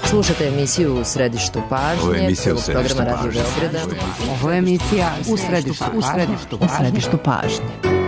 Slušate emisiju U središtu pažnje, prvog programa Radio Beograda. Ovo je emisija U središtu pažnje.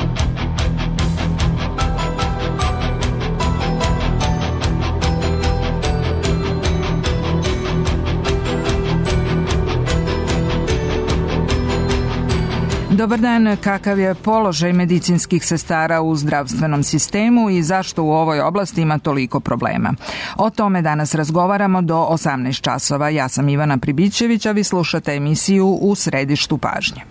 Dobar dan, kakav je položaj medicinskih sestara u zdravstvenom sistemu i zašto u ovoj oblasti ima toliko problema? O tome danas razgovaramo do 18 časova. Ja sam Ivana Pribićević, a vi slušate emisiju U središtu pažnje.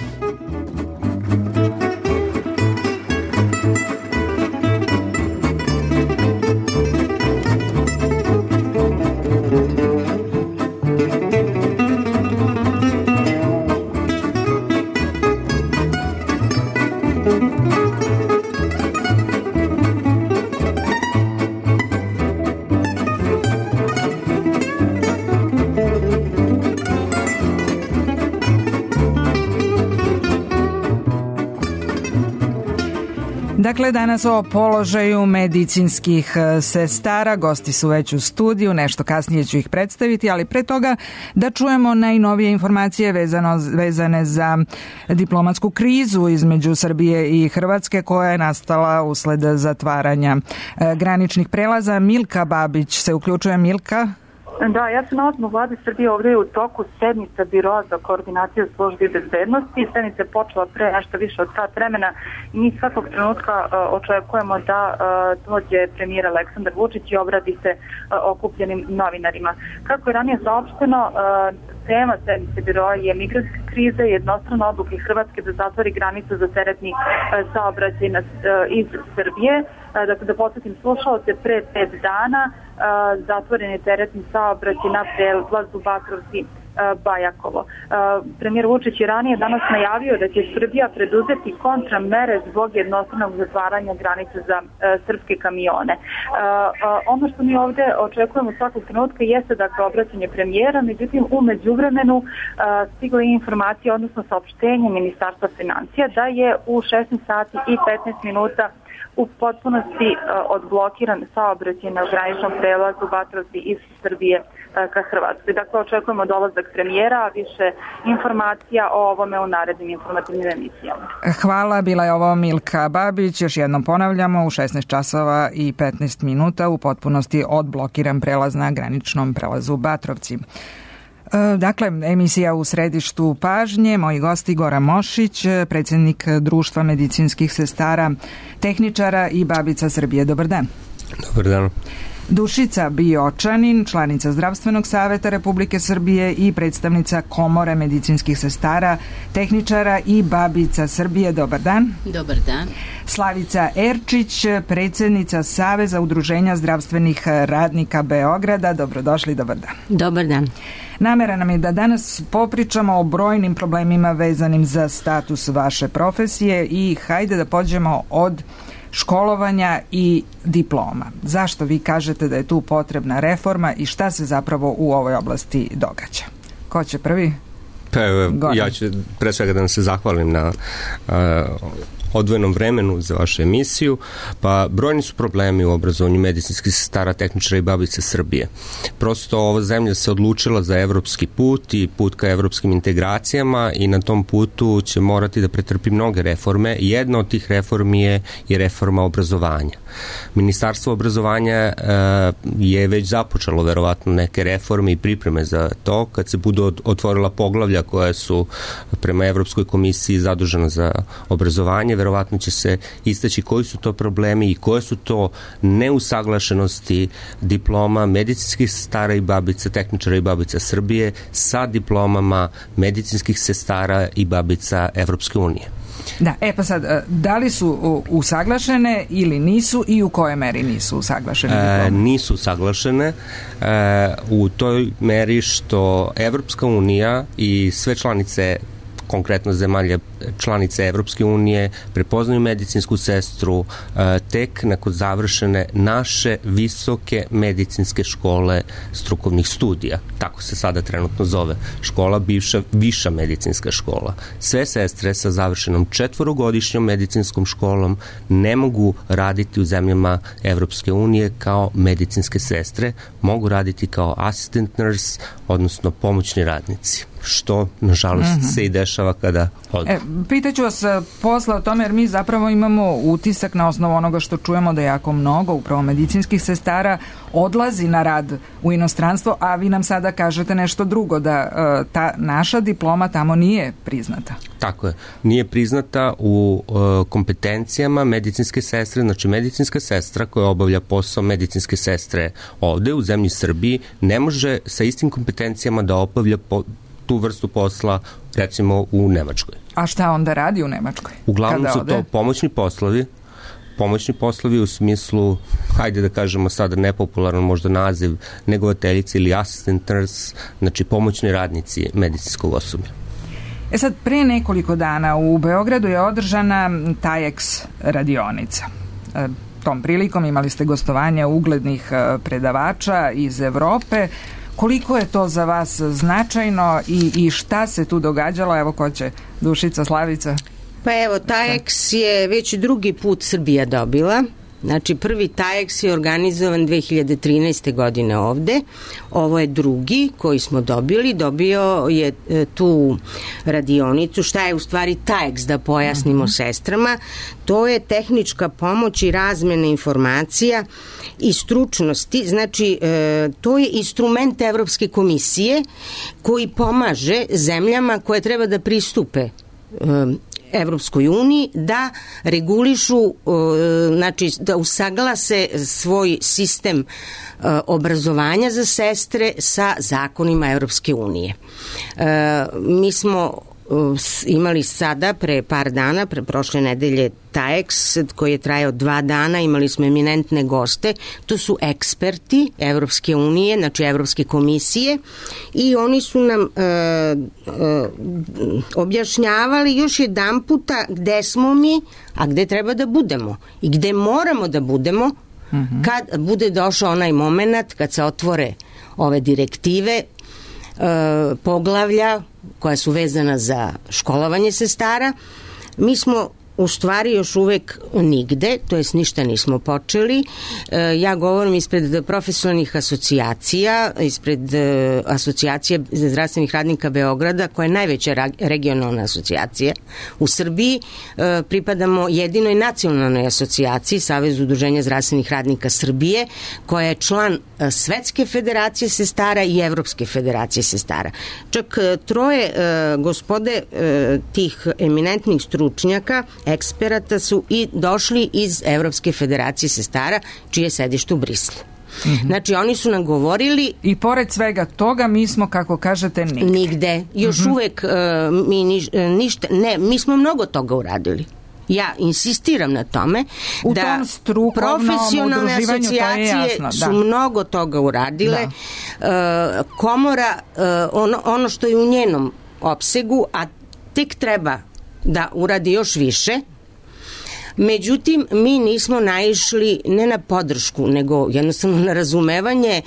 Dakle, danas o položaju medicinskih sestara. Gosti su već u studiju, nešto kasnije ću ih predstaviti, ali pre toga da čujemo najnovije informacije vezane za diplomatsku krizu između Srbije i Hrvatske koja je nastala usled zatvaranja graničnih prelaza. Milka Babić se uključuje. Milka? Da, ja se nalazim u vladi Srbije, ovdje je u toku sednica Biroa za koordinaciju službi bezbednosti. Sednica je počela pre nešto više od sat vremena i mi svakog trenutka očekujemo da dođe premijer Aleksandar Vučić i obradi se okupljenim novinarima. Kako je ranije saopšteno, tema sednice Biroa je migrantska kriza i jednostrana odluka Hrvatske da zatvori granicu za teretni saobraćaj iz Srbije. Dakle, da podsjetim slušalce, pre 5 dana zatvoren je teretni saobraćaj na prelazu Batrovci Bajakovo. Premijer Vučić je ranije danas najavio da će Srbija preduzeti kontramere zbog jednostranog zatvaranja granice za srpske kamione. Ono što mi ovdje očekujemo svakog trenutka jeste dakle obraćanje premijera, međutim u međuvremenu stigla je informacija, odnosno saopštenje Ministarstva financija da je u 16 sati i 15 minuta u potpunosti odblokiran saobraćaj na graničnom prelazu Batrovci iz Srbije ka Hrvatskoj. Dakle, očekujemo dolazak premijera, a više informacija o ovome u narednim informativnim emisijama. Hvala, bila je ovo Milka Babić. Još jednom ponavljamo, u 16 časova i 15 minuta u potpunosti odblokiran prelaz na graničnom prelazu Batrovci. Dakle, emisija U središtu pažnje, moji gosti Goran Mošić, predsjednik Društva medicinskih sestara, tehničara i Babica Srbije. Dobar dan. Dobar dan. Dušica Biočanin, članica Zdravstvenog saveta Republike Srbije i predstavnica Komore medicinskih sestara, tehničara i Babica Srbije. Dobar dan. Dobar dan. Slavica Erčić, predsjednica Saveza udruženja zdravstvenih radnika Beograda. Dobrodošli, dobar dan. Dobar dan. Namera nam je da danas popričamo o brojnim problemima vezanim za status vaše profesije i hajde da pođemo od školovanja i diploma. Zašto vi kažete da je tu potrebna reforma i šta se zapravo u ovoj oblasti događa? Ko će prvi? Pa evo, ja ću pre svega da vam se zahvalim na odvojenom vremenu za vašu emisiju. Pa brojni su problemi u obrazovanju medicinskih sestara, tehničara i Babice Srbije. Prosto ova zemlja se odlučila za evropski put i put ka evropskim integracijama i na tom putu će morati da pretrpi mnoge reforme. Jedna od tih reformi je i reforma obrazovanja. Ministarstvo obrazovanja je već započelo verovatno neke reforme i pripreme za to. Kad se budu otvorila poglavlja koja su prema Evropskoj komisiji zadužena za obrazovanje, verovatno će se istaći koji su to problemi i koje su to neusaglašenosti diploma medicinskih sestara i babica, tehničara i Babica Srbije sa diplomama medicinskih sestara i babica Evropske unije. Da, pa sad, da li su usaglašene ili nisu i u kojoj meri nisu usaglašene? Nisu usaglašene u toj meri što Evropska unija i sve članice konkretno zemalja članice Evropske unije, prepoznaju medicinsku sestru tek nakon završene naše visoke medicinske škole strukovnih studija. Tako se sada trenutno zove škola, bivša viša medicinska škola. Sve sestre sa završenom 4-godišnjom medicinskom školom ne mogu raditi u zemljama Evropske unije kao medicinske sestre, mogu raditi kao assistant nurse, odnosno pomoćni radnici, što nažalost se i dešava kada odu. Pitaću vas posle o tome, jer mi zapravo imamo utisak na osnovu onoga što čujemo da jako mnogo upravo medicinskih sestara odlazi na rad u inostranstvo, a vi nam sada kažete nešto drugo, da ta naša diploma tamo nije priznata. Tako je, nije priznata u kompetencijama medicinske sestre, znači medicinska sestra koja obavlja posao medicinske sestre ovde u zemlji Srbiji ne može sa istim kompetencijama da obavlja tu vrstu posla recimo u Nemačkoj. A šta onda radi u Nemačkoj? Uglavnom su to pomoćni poslovi u smislu, hajde da kažemo sada nepopularan možda naziv, negovateljice ili assistant nurse, znači pomoćni radnici medicinskog osoblja. Sad, pre nekoliko dana u Beogradu je održana TAEX radionica. Tom prilikom imali ste gostovanje uglednih predavača iz Evrope. Koliko je to za vas značajno i šta se tu događalo? Evo, ko će? Dušica, Slavica? Pa evo, TAEX je već drugi put Srbija dobila. Znači, prvi TAEX je organizovan 2013. godine ovde. Ovo je drugi koji smo dobili. Dobio je tu radionicu. Šta je u stvari TAEX, da pojasnimo sestrama? To je tehnička pomoć i razmena informacija i stručnosti. Znači, to je instrument Evropske komisije koji pomaže zemljama koje treba da pristupe Evropskoj uniji da regulišu, znači da usaglase svoj sistem obrazovanja za sestre sa zakonima Evropske unije. Mi smo imali sada pre par dana, pre prošle nedelje TAEX koji je trajao 2 dana, imali smo eminentne goste, to su eksperti Evropske unije, znači Evropske komisije, i oni su nam objašnjavali još jedan puta gde smo mi, a gde treba da budemo i gde moramo da budemo kad bude došao onaj moment kad se otvore ove direktive, poglavlja koja su vezana za školovanje sestara. Mi smo u stvari još uvek nigde, to jest ništa nismo počeli. Ja govorim ispred profesionalnih asocijacija, ispred asocijacije zdravstvenih radnika Beograda, koja je najveća regionalna asocijacija u Srbiji. Pripadamo jedinoj nacionalnoj asocijaciji, Savezu udruženja zdravstvenih radnika Srbije, koja je član Svetske federacije sestara i Evropske federacije sestara. Čak troje gospode tih eminentnih stručnjaka, eksperata, su i došli iz Evropske federacije sestara, čije je sedište u Brislu. Znači, oni su nam govorili... I pored svega toga, mi smo, kako kažete, nigde. Nigde. Još uvek mi ništa... Ne, mi smo mnogo toga uradili. Ja insistiram na tome da profesionalne asocijacije su mnogo toga uradile. Komora, ono što je u njenom opsegu, a tek treba da uradi još više. Međutim, mi nismo naišli ne na podršku, nego jednostavno na razumevanje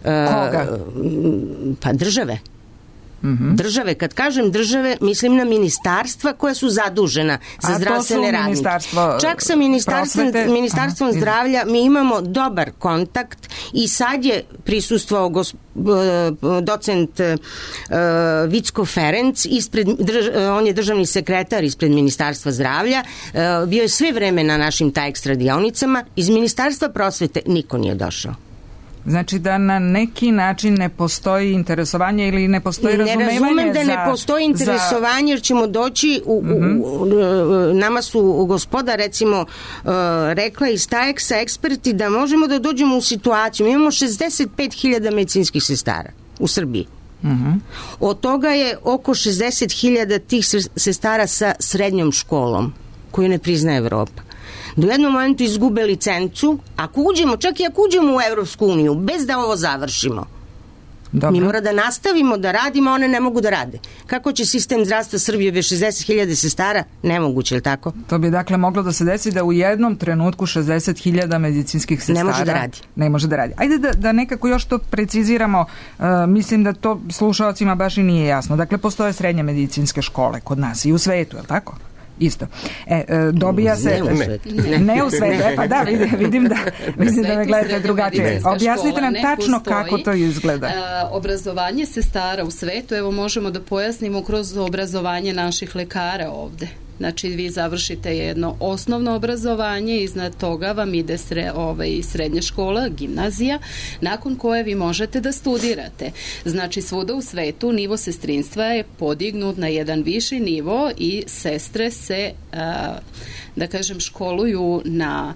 pa države. Države, kad kažem države, mislim na ministarstva koja su zadužena za zdravstvene radnike. Čak sa ministarstvom zdravlja mi imamo dobar kontakt i sad je prisustvovao docent Vicko Ferenc, on je državni sekretar ispred Ministarstva zdravlja, bio je sve vreme na našim TAEX radionicama. Iz Ministarstva prosvete niko nije došao. Znači da na neki način ne postoji interesovanje ili ne postoji razumevanje. Ne razumem da ne postoji interesovanje, jer ćemo doći nama su gospoda recimo rekla iz TAEX-a eksperti da možemo da dođemo u situaciju. Mi imamo 65.000 medicinskih sestara u Srbiji. Od toga je oko 60.000 tih sestara sa srednjom školom koju ne priznaje Evropa. Do jednom momentu izgube licencu, ako uđemo, čak i ako uđemo u Evropsku uniju, bez da ovo završimo, Dobro. Mi mora da nastavimo da radimo, a one ne mogu da rade. Kako će sistem zdravstva Srbije bez 60.000 sestara? Nemoguće, je li tako? To bi dakle moglo da se desi da u jednom trenutku 60.000 medicinskih sestara ne može da radi. Ajde da nekako još to preciziramo, mislim da to slušalcima baš i nije jasno. Dakle, postoje srednje medicinske škole kod nas i u svetu, je li tako? Isto. Dobija se... Ne u svetu. Pa da, vidim da me gledate drugačije. Objasnite nam tačno kako to izgleda. Obrazovanje sestara u svetu, evo možemo da pojasnimo kroz obrazovanje naših lekara ovde. Znači, vi završite jedno osnovno obrazovanje, iznad toga vam ide srednja škola, gimnazija, nakon koje vi možete da studirate. Znači, svuda u svetu nivo sestrinstva je podignut na jedan viši nivo i sestre se, da kažem, školuju na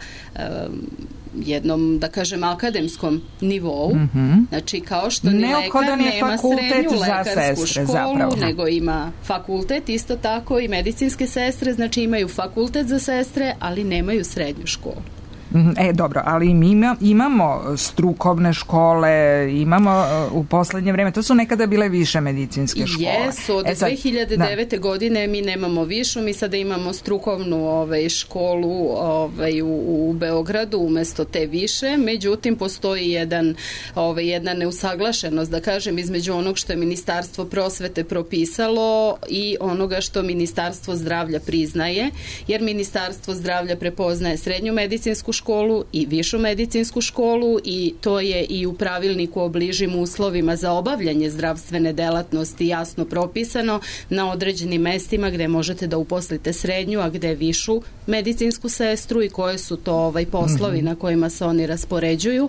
jednom, da kažem, akademskom nivou. Znači, kao što ni lekar nema srednju lekarsku školu, nego ima fakultet, isto tako i medicinske sestre, znači imaju fakultet za sestre, ali nemaju srednju školu. Dobro, ali mi imamo strukovne škole, imamo u poslednje vreme, to su nekada bile više medicinske škole. Jesu, od 2009. godine mi nemamo višu, mi sada imamo strukovnu školu u Beogradu umesto te više, međutim postoji jedna neusaglašenost, da kažem, između onog što je Ministarstvo prosvete propisalo i onoga što Ministarstvo zdravlja priznaje, jer Ministarstvo zdravlja prepoznaje srednju medicinsku školu i višu medicinsku školu i to je i u pravilniku o bližim uslovima za obavljanje zdravstvene delatnosti jasno propisano na određenim mestima gde možete da uposlite srednju, a gde višu medicinsku sestru i koje su to poslovi na kojima se oni raspoređuju.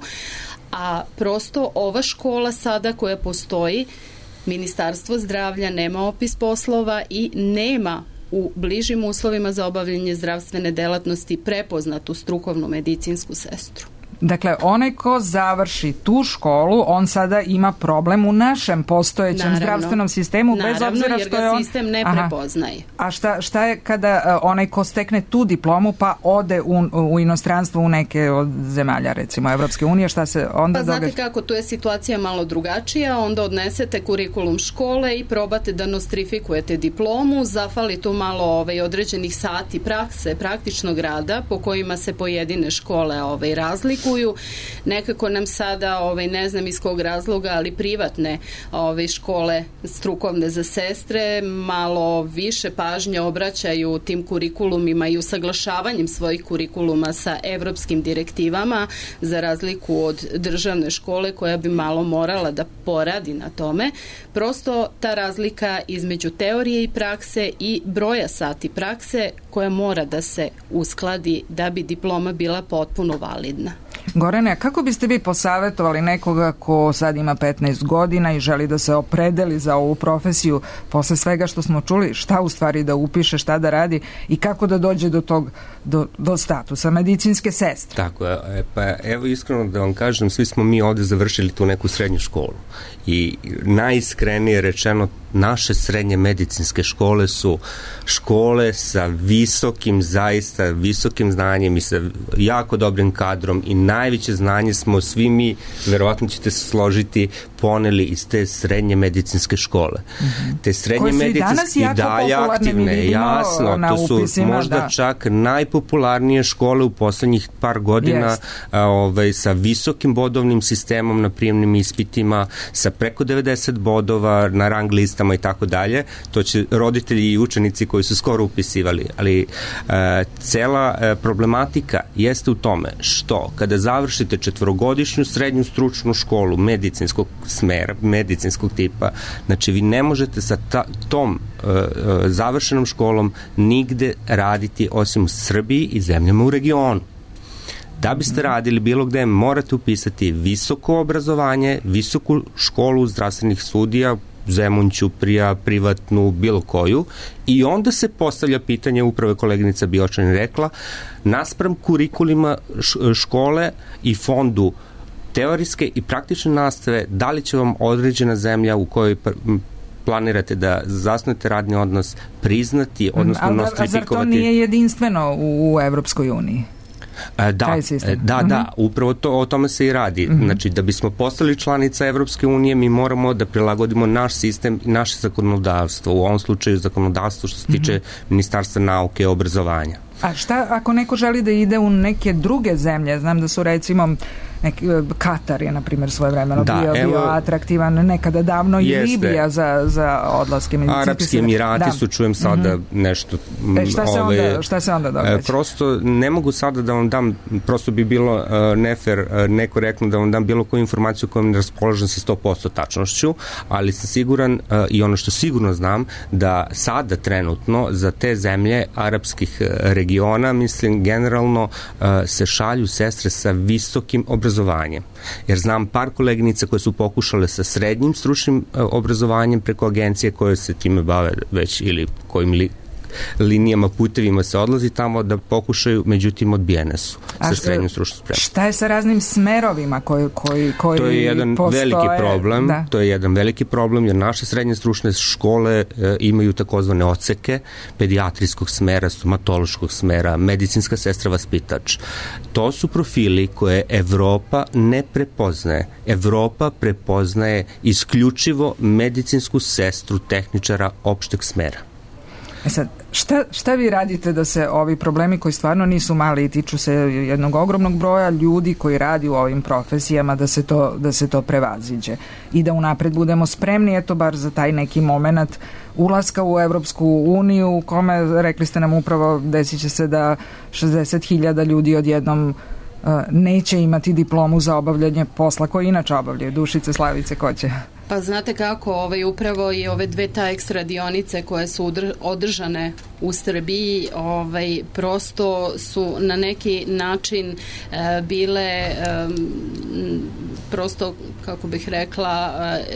A prosto ova škola sada koja postoji, Ministarstvo zdravlja nema opis poslova i nema u bližim uslovima za obavljanje zdravstvene delatnosti prepoznatu strukovnu medicinsku sestru. Dakle, onaj ko završi tu školu, on sada ima problem u našem postojećem zdravstvenom sistemu, bez obzira što je on... jer ga sistem ne prepoznaje. A šta je kada onaj ko stekne tu diplomu pa ode u inostranstvo u neke od zemalja, recimo Evropske unije, šta se onda događa? Pa znate kako, tu je situacija malo drugačija, onda odnesete kurikulum škole i probate da nostrifikujete diplomu, zafali tu malo određenih sati prakse, praktičnog rada po kojima se pojedine škole razlikuju. Nekako nam sada, ne znam iz kog razloga, ali privatne škole strukovne za sestre malo više pažnje obraćaju tim kurikulumima i usaglašavanjem svojih kurikuluma sa evropskim direktivama, za razliku od državne škole koja bi malo morala da poradi na tome. Prosto ta razlika između teorije i prakse i broja sati prakse koja mora da se uskladi da bi diploma bila potpuno validna. Gorane, kako biste vi posavetovali nekoga ko sad ima 15 godina i želi da se opredeli za ovu profesiju posle svega što smo čuli, šta u stvari da upiše, šta da radi i kako da dođe do statusa medicinske sestre? Tako je, pa evo iskreno da vam kažem, svi smo mi ovde završili tu neku srednju školu i najiskrenije rečeno, naše srednje medicinske škole su škole sa zaista visokim znanjem i sa jako dobrim kadrom i najveće znanje smo svi mi, verovatno ćete se složiti, poneli iz te srednje medicinske škole. Te srednje medicinske i dalje aktivne, jasno, to su možda čak najpopularnije škole u poslednjih par godina sa visokim bodovnim sistemom na prijemnim ispitima, sa preko 90 bodova na rang listama i tako dalje. To će roditelji i učenici koji su skoro upisivali, ali cela problematika jeste u tome što kada završite 4-godišnju srednju stručnu školu medicinskog smera, medicinskog tipa, znači vi ne možete sa tom završenom školom nigde raditi osim u Srbiji i zemljama u regionu. Da biste radili bilo gde, morate upisati visoko obrazovanje, visoku školu zdravstvenih studija, Zemun, Ćuprija, privatnu, bilo koju, i onda se postavlja pitanje, upravo je koleginica Biočanin rekla, naspram kurikulima škole i fondu teorijske i praktične nastave, da li će vam određena zemlja u kojoj planirate da zasnujete radni odnos priznati, odnosno nostrifikovati? A zar to nije jedinstveno u Evropskoj uniji? taj sistem. Da, upravo o tome se i radi. Znači, da bismo postali članica Evropske unije, mi moramo da prilagodimo naš sistem i naše zakonodavstvo, u ovom slučaju zakonodavstvo što se tiče Ministarstva nauke i obrazovanja. A šta ako neko želi da ide u neke druge zemlje? Znam da su recimo Katar je, na primjer, svojevremeno bio atraktivan nekada davno i Libija za odlaske medicinske. Arapski Emirati su, čujem sada nešto. Šta se onda događa? Prosto ne mogu sada da vam dam, prosto bi bilo nefer, nekorektno da vam dam bilo koju informaciju kojom ne raspolažem sa 100% tačnošću, ali sam siguran i ono što sigurno znam da sada trenutno za te zemlje arapskih regiona, mislim, generalno se šalju sestre sa visokim obrazovanjem. Jer znam par koleginica koje su pokušale sa srednjim stručnim obrazovanjem preko agencije koje se time bave već ili kojim linijama, putevima se odlazi tamo da pokušaju, međutim odbijene su sa srednjom stručnom spremom. Šta je sa raznim smerovima koji to je jedan postoje? Veliki problem. Da. To je jedan veliki problem jer naše srednje stručne škole imaju takozvane odseke pedijatrijskog smera, stomatološkog smera, medicinska sestra vaspitač. To su profili koje Evropa ne prepoznaje. Evropa prepoznaje isključivo medicinsku sestru tehničara opšteg smera. Sad, šta vi radite da se ovi problemi koji stvarno nisu mali i tiču se jednog ogromnog broja ljudi koji radi u ovim profesijama da se to prevaziđe i da unapred budemo spremni, eto bar za taj neki moment ulaska u Evropsku uniju u kome, rekli ste nam upravo, desit će se da 60.000 ljudi odjednom neće imati diplomu za obavljanje posla koji inače obavljaju. Dušice, Slavice, ko će? Pa znate kako, upravo i ove dve TAEX radionice koje su održane u Srbiji, prosto su na neki način bile prosto, kako bih rekla,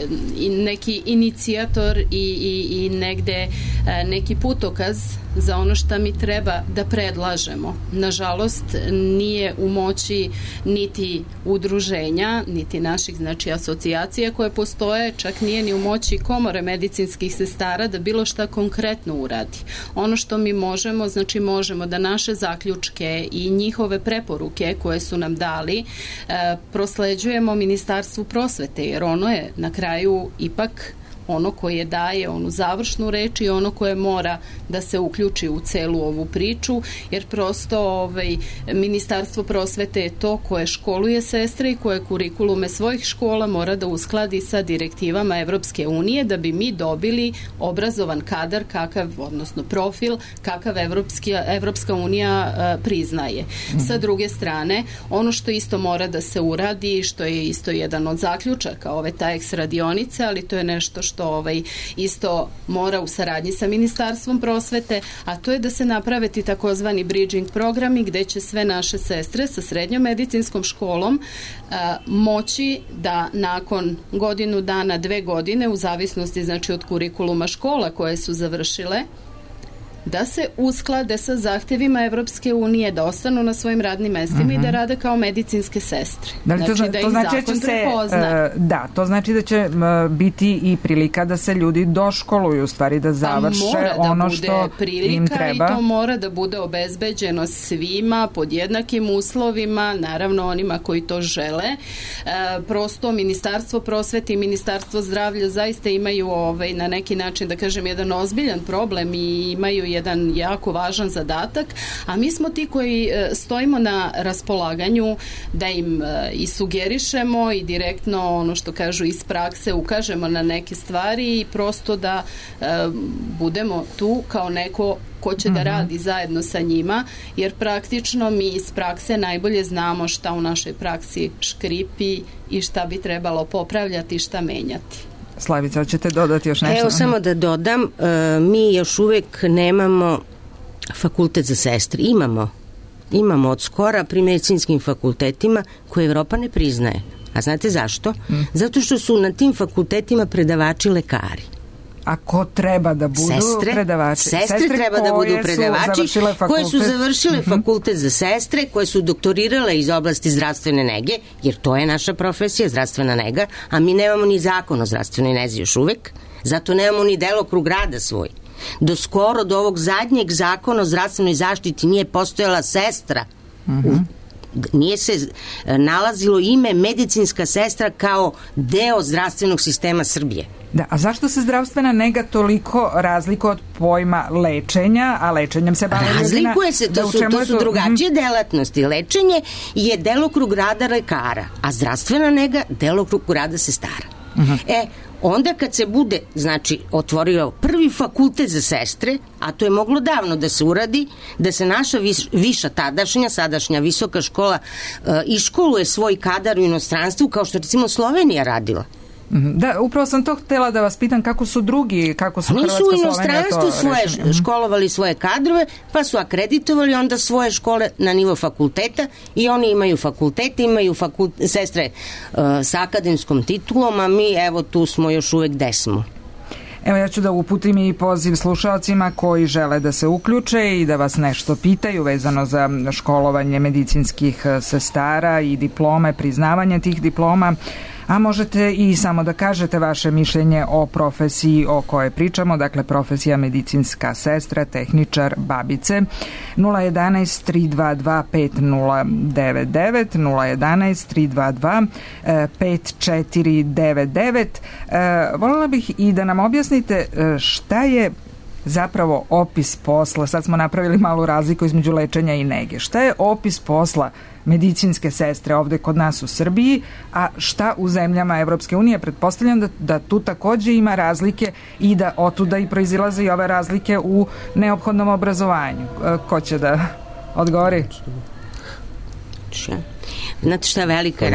neki inicijator i negde neki putokaz za ono što mi treba da predlažemo. Nažalost, nije u moći niti udruženja, niti naših, znači, asocijacija koje postoje, čak nije ni u moći komore medicinskih sestara da bilo šta konkretno uradi. Ono što mi možemo, znači možemo da naše zaključke i njihove preporuke koje su nam dali prosleđujemo Ministarstvu prosvete, jer ono je na kraju ipak ono koje daje onu završnu reč i ono koje mora da se uključi u celu ovu priču, jer prosto Ministarstvo prosvete je to koje školuje sestre i koje kurikulume svojih škola mora da uskladi sa direktivama Evropske unije da bi mi dobili obrazovan kadar kakav, odnosno profil kakav Evropska unija priznaje. Sa druge strane, ono što isto mora da se uradi, što je isto jedan od zaključaka ove TAEX radionice, ali to je nešto što isto mora u saradnji sa Ministarstvom prosvete, a to je da se naprave ti takozvani bridging programi gde će sve naše sestre sa srednjom medicinskom školom moći da nakon godinu dana, 2 godine, u zavisnosti, znači, od kurikuluma škola koje su završile, da se usklade sa zahtevima Evropske unije, da ostanu na svojim radnim mestima i da rade kao medicinske sestre. Znači da ih zakon prepozna. Da, to znači da će biti i prilika da se ljudi doškoluju, u stvari da završe ono što im treba. I to mora da bude obezbeđeno svima pod jednakim uslovima, naravno onima koji to žele. Prosto Ministarstvo prosvete i Ministarstvo zdravlja zaista imaju na neki način, da kažem, jedan ozbiljan problem i imaju jedan jako važan zadatak, a mi smo ti koji stojimo na raspolaganju da im i sugerišemo i direktno, ono što kažu, iz prakse ukažemo na neke stvari i prosto da budemo tu kao neko ko će da radi zajedno sa njima, jer praktično mi iz prakse najbolje znamo šta u našoj praksi škripi i šta bi trebalo popravljati i šta menjati. Slavica, hoćete dodati još nešto? Evo, samo da dodam, mi još uvek nemamo fakultet za sestre. Imamo od skora pri medicinskim fakultetima koje Evropa ne priznaje. A znate zašto? Zato što su na tim fakultetima predavači lekari. A ko treba da budu predavači? Sestre treba da budu predavači koje su završile fakultet za sestre, koje su doktorirale iz oblasti zdravstvene nege, jer to je naša profesija, zdravstvena nega, a mi nemamo ni zakon o zdravstvenoj nezi još uvek, zato nemamo ni delokrug rada svoj. Do skoro, do ovog zadnjeg zakona o zdravstvenoj zaštiti nije postojala sestra nije se nalazilo ime medicinska sestra kao deo zdravstvenog sistema Srbije. Da, a zašto se zdravstvena nega toliko razlikuje od pojma lečenja, a lečenjem se bave ljudina? Razlikuje se, to su drugačije delatnosti. Lečenje je delokrug rada lekara, a zdravstvena nega delokrug rada sestara. Onda kad se bude, znači, otvorio prvi fakultet za sestre, a to je moglo davno da se uradi, da se naša viša tadašnja, sadašnja visoka škola iškoluje svoj kadar u inostranstvu, kao što recimo Slovenija radila. Da, upravo sam to htjela da vas pitam kako su drugi, kako su Hrvatska, Slovenija to rešili. Nisu u inostranstvu školovali svoje kadrove, pa su akreditovali onda svoje škole na nivo fakulteta i oni imaju fakultete, imaju sestre sa akademskom titulom, a mi evo tu smo još uvek gde smo. Evo ja ću da uputim i poziv slušalcima koji žele da se uključe i da vas nešto pitaju vezano za školovanje medicinskih sestara i diplome, priznavanje tih diploma. A možete i samo da kažete vaše mišljenje o profesiji o kojoj pričamo, dakle profesija medicinska sestra, tehničar, babice. 011 322 5099 011 322 5499. Voljela bih i da nam objasnite šta je zapravo opis posla. Sad smo napravili malu razliku između lečenja i nege. Šta je opis posla medicinske sestre ovde kod nas u Srbiji, a šta u zemljama Evropske unije? Pretpostavljam da tu takođe ima razlike i da otuda i proizilaze i ove razlike u neophodnom obrazovanju. Ko će da odgovori? Znate šta, velika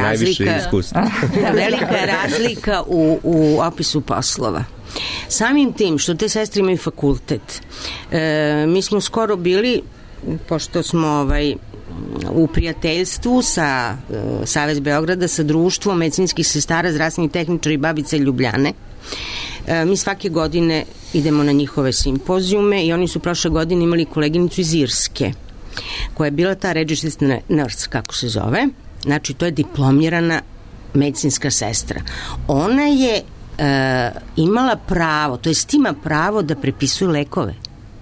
je razlika u opisu poslova. Samim tim što te sestre imaju fakultet, mi smo skoro bili, pošto smo u prijateljstvu sa Savez Beograda, sa društvom medicinskih sestara, zdravstvenih tehničara i babica Ljubljane, mi svake godine idemo na njihove simpozijume i oni su prošle godine imali koleginicu iz Irske, koja je bila ta registered nurse, kako se zove. Znači, to je diplomirana medicinska sestra. Ona je imala pravo, to jest ima pravo da prepisuje lekove.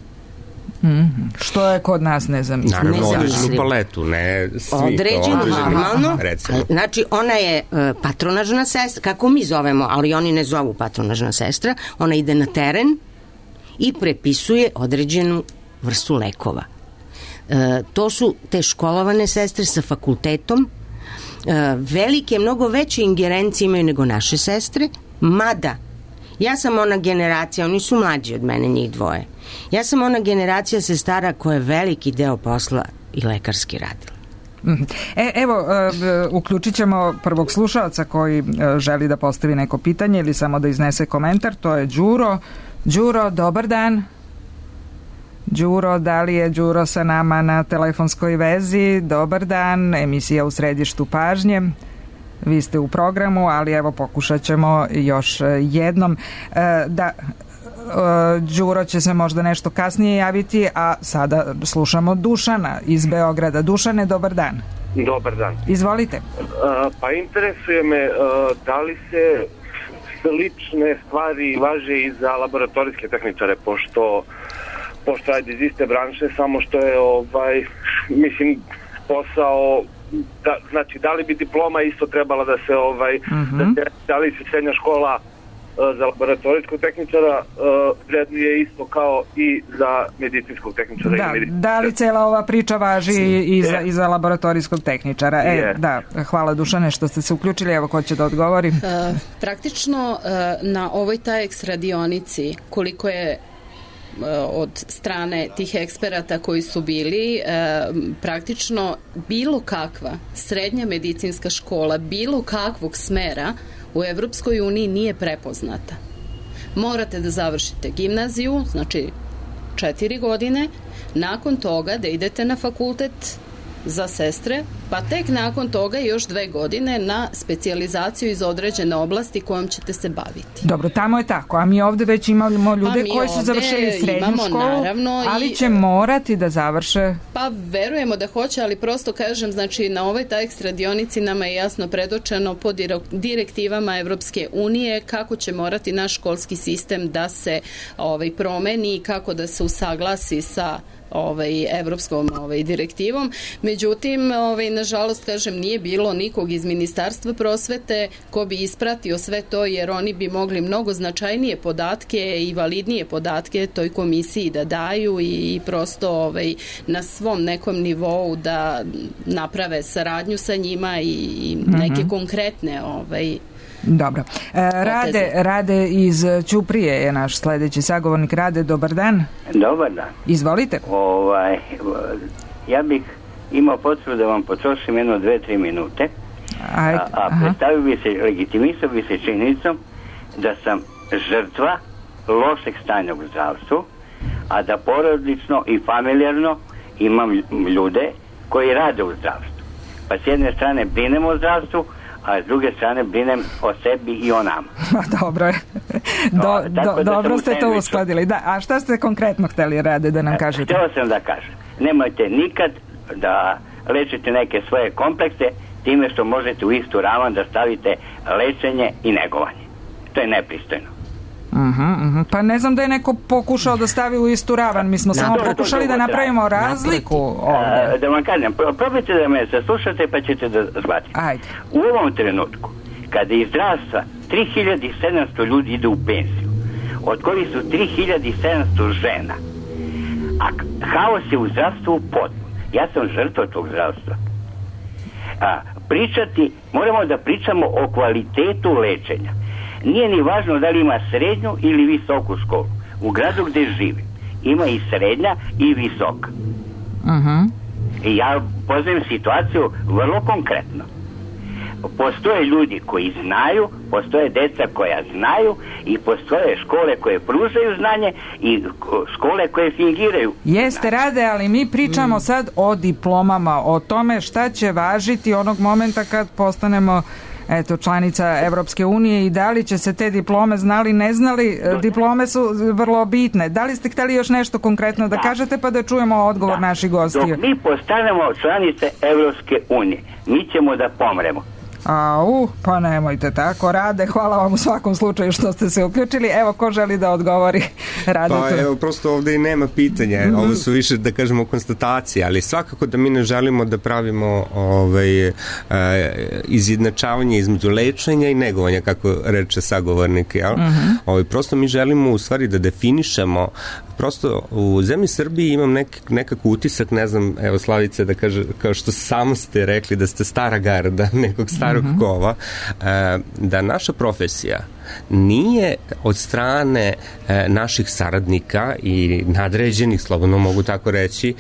Što je kod nas nezamislivo? Naravno, određenu paletu, ne svi. Određenu, normalno. Znači, ona je patronažna sestra, kako mi zovemo, ali oni ne zovu patronažna sestra, ona ide na teren i prepisuje određenu vrstu lekova. To su te školovane sestre sa fakultetom, velike, mnogo veće ingerencije imaju nego naše sestre, mada ja sam ona generacija, oni su mlađi od mene, njih dvoje. Ja sam ona generacija sestara koja je veliki deo posla i lekarski radila. Evo, uključit ćemo prvog slušalca koji želi da postavi neko pitanje ili samo da iznese komentar. To je Đuro. Đuro, dobar dan. Đuro, da li je Đuro sa nama na telefonskoj vezi? Dobar dan, emisija U središtu pažnje. Vi ste u programu, ali evo pokušat ćemo još jednom. Đuro će se možda nešto kasnije javiti, a sada slušamo Dušana iz Beograda. Dušane, dobar dan. Dobar dan. Izvolite. Pa interesuje me da li se slične stvari važe i za laboratorijske tehničare, pošto ajde iz iste branše, samo što je mislim posao, znači da li bi diploma isto trebala da se da li se srednja škola za laboratorijskog tehničara vrednuje isto kao i za medicinskog tehničara. Da li cela ova priča važi i za laboratorijskog tehničara? Da, hvala Dušane što ste se uključili, evo ko će da odgovori. Praktično na ovoj TAEX radionici, koliko je od strane tih eksperata koji su bili, praktično bilo kakva srednja medicinska škola, bilo kakvog smera u Evropskoj uniji nije prepoznata. Morate da završite gimnaziju, znači 4 godine, nakon toga da idete na fakultet za sestre, pa tek nakon toga još 2 godine na specijalizaciju iz određene oblasti kojom ćete se baviti. Dobro, tamo je tako, a mi ovde već imamo ljude koji su završili srednju školu, ali će morati da završe. Pa verujemo da hoće, ali prosto kažem, znači na ovoj TAEX radionici nama je jasno predočeno po direktivama Evropske unije kako će morati naš školski sistem da se promeni i kako da se usaglasi sa evropskom direktivom. Međutim, nažalost, kažem, nije bilo nikog iz Ministarstva prosvete ko bi ispratio sve to, jer oni bi mogli mnogo značajnije podatke i validnije podatke toj komisiji da daju i prosto na svom nekom nivou da naprave saradnju sa njima i neke konkretne Dobro. Rade iz Ćuprije je naš sledeći sagovornik. Rade, dobar dan. Dobar dan. Izvolite. Ja bih imao potrebu da vam potrošim 1-2-3 minute. Predstavio bi se, legitimisao bi se činjenicom da sam žrtva lošeg stanja u zdravstvu, a da porodično i familijarno imam ljude koji rade u zdravstvu. Pa s jedne strane brinem o zdravstvu, a s druge strane brinem o sebi i o nama. Dobro je. Dobro ste to uskladili. Da, a šta ste konkretno hteli, Rade, da nam kažete? Htio sam da kažem. Nemojte nikad da lečite neke svoje komplekse time što možete u istu ravan da stavite lečenje i negovanje. To je nepristojno. Pa ne znam da je neko pokušao da stavi u istu ravan. Mi smo samo pokušali da napravimo razliku ovdje. Da vam kažem, probajte da me saslušate pa ćete da shvatite. U ovom trenutku, kada iz zdravstva 3700 ljudi ide u penziju, od kojih su 3700 žena, a haos je u zdravstvu potpuno. Ja sam žrtva tog zdravstva. Moramo da pričamo o kvalitetu lečenja. Nije ni važno da li ima srednju ili visoku školu. U gradu gde živim ima i srednja i visoka. I ja poznajem situaciju vrlo konkretno. Postoje ljudi koji znaju, postoje deca koja znaju i postoje škole koje pružaju znanje i škole koje fingiraju. Jeste, Rade, ali mi pričamo sad o diplomama, o tome šta će važiti onog momenta kad postanemo članica Evropske unije i da li će se te diplome, znali, ne znali, diplome su vrlo bitne. Da li ste hteli još nešto konkretno da kažete pa da čujemo odgovor naših gostiju? Dok mi postanemo članice Evropske unije, mi ćemo da pomremo. Pa nemojte tako, Rade, hvala vam u svakom slučaju što ste se uključili. Evo, ko želi da odgovori? Rade. Pa evo, prosto ovdje i nema pitanja. Ovo su više, da kažemo, konstatacije, ali svakako da mi ne želimo da pravimo izjednačavanje između lečenja i negovanja, kako reče sagovornik. Prosto mi želimo u stvari da definišemo. Prosto u zemlji Srbiji imam nekako utisak, ne znam, evo Slavice da kaže, kao što samo ste rekli da ste stara garda nekog starog kova, da naša profesija nije od strane naših saradnika i nadređenih, slobodno mogu tako reći,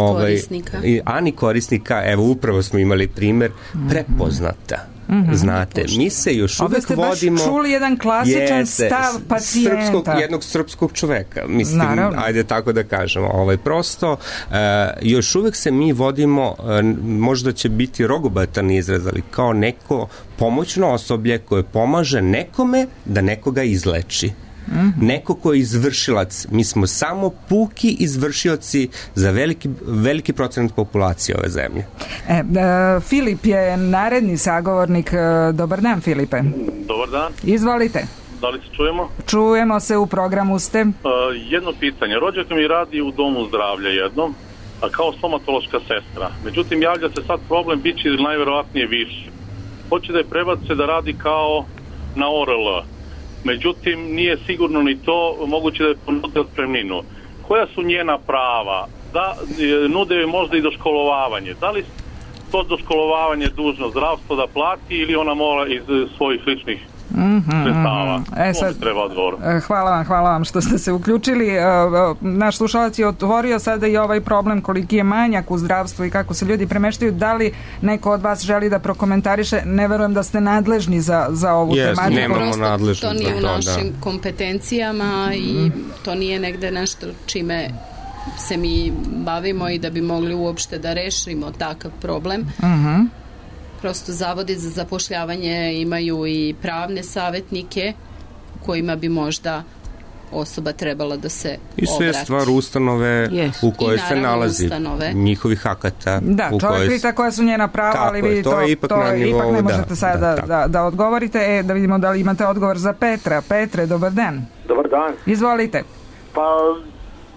ani korisnika, evo upravo smo imali primer, prepoznata. Znate, mi se još uvek vodimo... Ovdje ste baš čuli jedan klasičan stav pacijenta. Jednog srpskog čoveka, mislim, ajde tako da kažemo. Prosto, još uvek se mi vodimo, možda će biti rogobatan izraz, ali kao neko pomoćno osoblje koje pomaže nekome da nekoga izleči. Neko ko je izvršilac. Mi smo samo puki izvršioci za veliki procenat populacije ove zemlje. Filip je naredni sagovornik. Dobar dan, Filipe. Dobar dan. Izvolite. Da li se čujemo? Čujemo se, u programu ste. Jedno pitanje. Rođak mi radi u domu zdravlja jednom, a kao stomatološka sestra. Međutim, javlja se sad problem, bit će najverovatnije više. Hoće da je prebace da radi kao na ORL. Međutim, nije sigurno ni to, moguće da je ponude otpremninu. Koja su njena prava? Da nude možda i doškolovavanje. Da li to doškolovavanje dužno zdravstvo da plati ili ona mora iz svojih ličnih sredstava? Treba odgovor. Hvala vam što ste se uključili. Naš slušalac je otvorio sada i ovaj problem koliki je manjak u zdravstvu i kako se ljudi premeštaju. Da li neko od vas želi da prokomentariše? Ne verujem da ste nadležni za ovu tematiku. Nemamo nadležnost. To nije u našim kompetencijama i to nije negde nešto čime se mi bavimo i da bi mogli uopšte da rešimo takav problem. Prosto zavodi za zapošljavanje imaju i pravne savjetnike kojima bi možda osoba trebala da se obrati. I sve stvar ustanove u kojoj se nalazi njihovih akata. Da, čovjek pita koja su njena prava, ali vi to ipak ne možete sada da odgovorite. Da vidimo da li imate odgovor za Petra. Petre, dobar dan. Dobar dan. Izvolite. Pa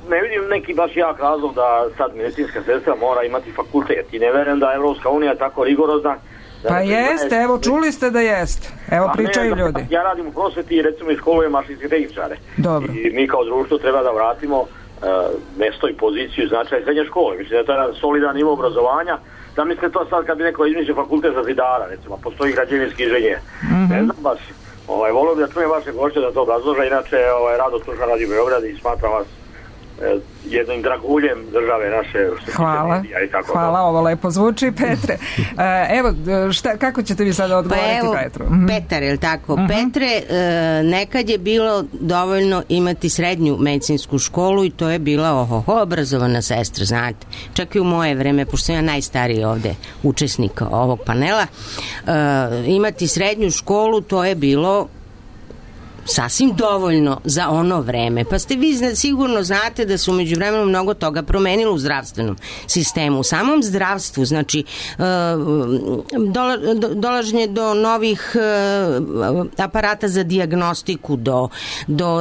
ne vidim neki baš jak razlog da sad medicinska sestra mora imati fakultet i ne verujem da Evropska unija tako rigorozna. Pa jeste, evo čuli ste da jeste. Evo pričaju ljudi. Ja radim u prosveti i recimo iškolujem mašinske tehničare. Dobro. I mi kao društvo treba da vratimo mesto i poziciju značaj srednje škole. Mislim da je to jedan solidan nivo obrazovanja. Da mislite to sad kad bi neko izmislio fakultet za zidara, recimo, postoji građevinski inženjer. Ne znam baš. Volio bi da čujem vaše gošće da to obrazloža, inače rado slušam Radio Beograd i smatram vas jednim draguljem države naše. Hvala, ovo lepo zvuči, Petre. Evo, kako ćete vi sada odgovoriti Petru? Petar, je li tako? Petre, nekad je bilo dovoljno imati srednju medicinsku školu i to je bila obrazovana sestra, znate. Čak i u moje vreme, pošto sam ja najstariji ovde učesnik ovog panela, imati srednju školu, to je bilo sasvim dovoljno za ono vreme. Pa ste vi sigurno znate da su među vremenom mnogo toga promenilo u zdravstvenom sistemu. U samom zdravstvu, znači dolaženje do novih aparata za dijagnostiku, do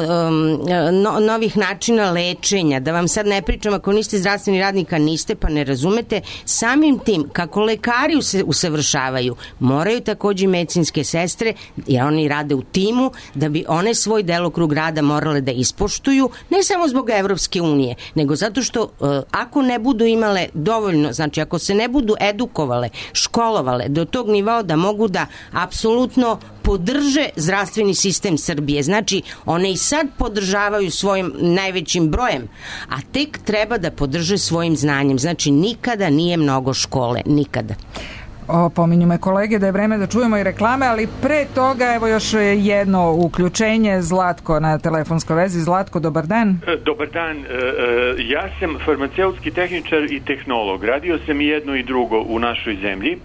novih načina lečenja, da vam sad ne pričam, ako niste zdravstveni radnik, a niste, pa ne razumete, samim tim, kako lekari se usavršavaju, moraju takođe medicinske sestre, jer oni rade u timu, da bi one svoj delokrug rada morale da ispoštuju, ne samo zbog Evropske unije, nego zato što ako ne budu imale dovoljno, znači ako se ne budu edukovale, školovale do tog nivoa da mogu da apsolutno podrže zdravstveni sistem Srbije. Znači, one i sad podržavaju svojim najvećim brojem, a tek treba da podrže svojim znanjem. Znači, nikada nije mnogo škole, nikada. Pominju me kolege da je vreme da čujemo i reklame, ali pre toga evo još jedno uključenje. Zlatko na telefonskoj vezi. Zlatko, dobar dan. Dobar dan, ja sam farmaceutski tehničar i tehnolog. Radio sam i jedno i drugo u našoj zemlji.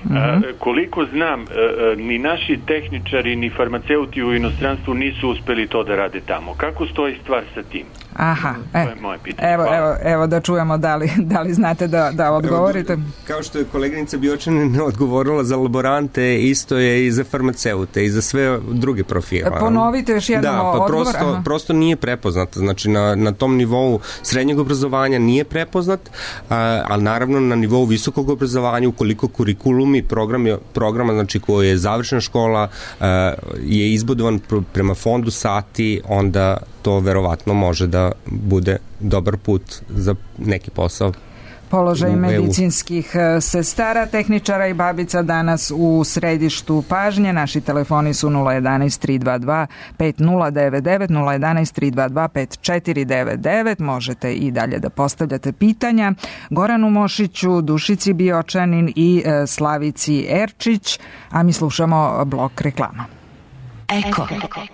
Koliko znam, ni naši tehničari ni farmaceuti u inostranstvu nisu uspeli to da rade tamo. Kako stoji stvar sa tim? Aha, to je moje pitanje. Evo da čujemo da li znate da odgovorite. Kao što je koleginica Biočanin odgovorila za laborante, isto je i za farmaceute i za sve druge profile. Ponovite još jednom odgovor. Prosto nije prepoznat. Znači na tom nivou srednjeg obrazovanja nije prepoznat, ali naravno na nivou visokog obrazovanja, ukoliko kurikulumi programa, znači koji je završena škola, je izbudovan prema fondu sati, onda to verovatno može da bude dobar put za neki posao. Položaj medicinskih sestara, tehničara i babica danas u središtu pažnje. Naši telefoni su 011 322 5099, 011 322 5499. Možete i dalje da postavljate pitanja Goranu Mošiću, Dušici Biočanin i Slavici Erčić, a mi slušamo blok reklama. Eko.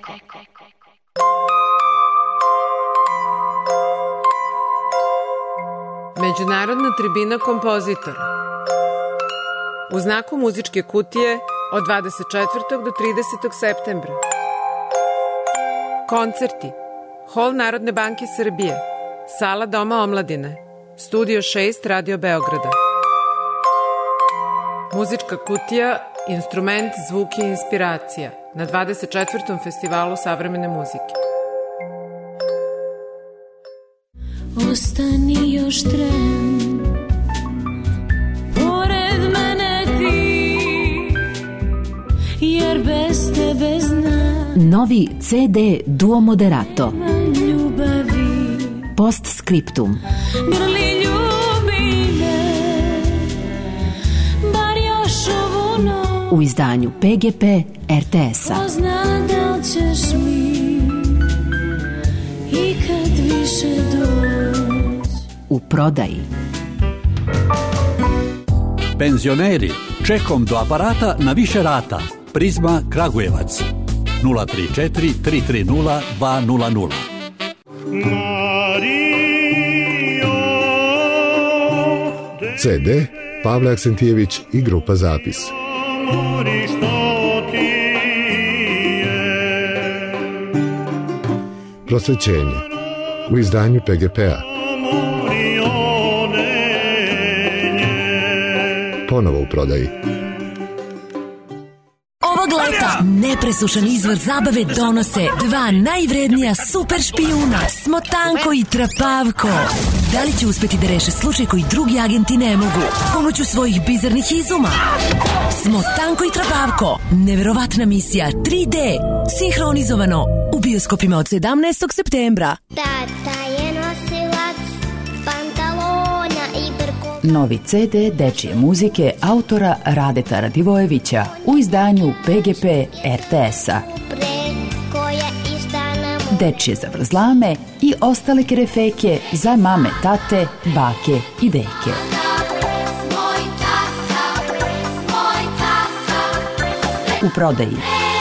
Međunarodna tribina kompozitora. U znaku muzičke kutije od 24. do 30. septembra. Koncerti. Hol Narodne banke Srbije. Sala Doma omladine. Studio 6 Radio Beograda. Muzička kutija, instrument, zvuk i inspiracija na 24. festivalu savremene muzike. Ostani još tren, pored mene ti, jer bez tebe znam. Novi CD Duo Moderato. Ljubavi. Postscriptum. Grli ljubi me, bar još ovu noć. U izdanju PGP RTS-a. Ko zna da li ćeš mi ikad više doći. U prodaji. Penzioneri, čekom do aparata na više rata. Prizma Kragujevac 034 330 200. CD Pavle Aksentijević i grupa Zapis. Prosvećenje u izdanju PGP-a. Ponovo u prodaji. Ovog leta nepresušan izvor zabave donose dva najvrednija super špijuna, Smotanko i Trapavko. Da li će uspeti da reše slučaj koji drugi agenti ne mogu pomoću svojih bizarnih izuma? Smotanko i Trapavko, neverovatna misija 3D, sinhronizovano u bioskopima od 17. septembra. Tata je nosilac pantalona i brko. Novi CD dečije muzike autora Radeta Radivojevića u izdanju PGP RTS-a. Dečije zavrzlame i ostale kerefeke za mame, tate, bake i deke. U prodaji.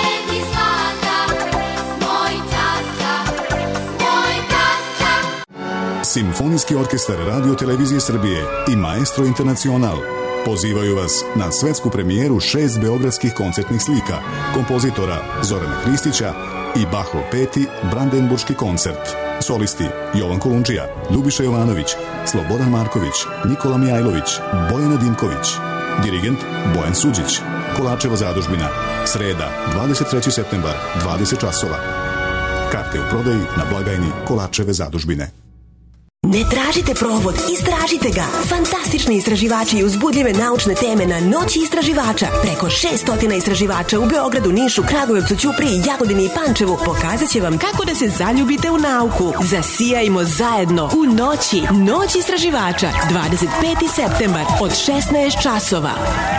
Simfonijski orkestar Radio Televizije Srbije i Maestro Internacional pozivaju vas na svetsku premijeru 6 beogradskih koncertnih slika kompozitora Zorana Hristića i Bachov 5. Brandenburški koncert. Solisti Jovan Kolundžija, Ljubiša Jovanović, Slobodan Marković, Nikola Mijajlović, Bojana Dimković. Dirigent Bojan Suđić. Kolačeva zadužbina. Sreda, 23. septembar, 20 časova. Karte u prodaji na blagajni Kolačeve zadužbine. Ne tražite provod, istražite ga. Fantastični istraživači i uzbudljive naučne teme na Noći istraživača. Preko 600 istraživača u Beogradu, Nišu, Kragujevcu, Ćupriji, Jagodini i Pančevu pokazat će vam kako da se zaljubite u nauku. Zasijajmo zajedno u Noći. Noć istraživača, 25. septembar od 16 časova.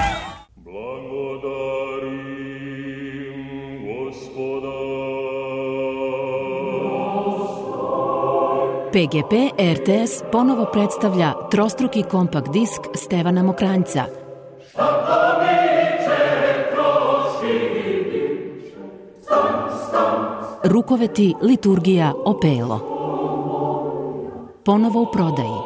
PGP RTS ponovo predstavlja trostruki kompakt disk Stevana Mokranjca. Rukoveti, liturgija, opelo. Ponovo u prodaji.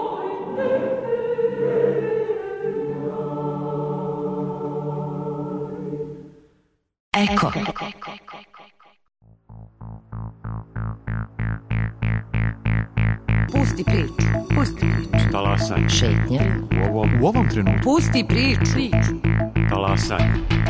Eko. Pusti priču. Pusti priču. Talasaj. Šetnja. U ovom trenutku. Pusti priču. Talasaj.